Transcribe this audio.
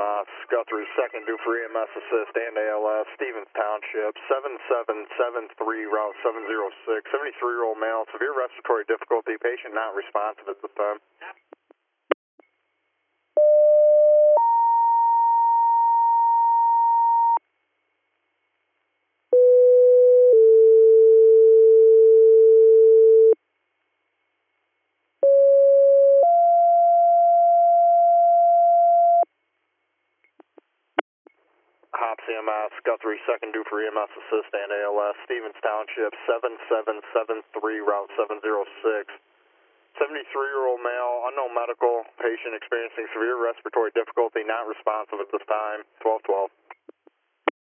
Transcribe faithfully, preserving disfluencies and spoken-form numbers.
S, Guthrie, second, due for E M S assist and A L S, Stevens Township, seven seven seven three, route seven zero six, seventy-three-year-old male, severe respiratory difficulty, patient not responsive at this time. Hops E M S, Guthrie, second, due for E M S assist and A L S, Stevens Township, seven seven seven three, route seven zero six, seventy-three-year-old male, unknown medical, patient experiencing severe respiratory difficulty, not responsive at this time, twelve twelve.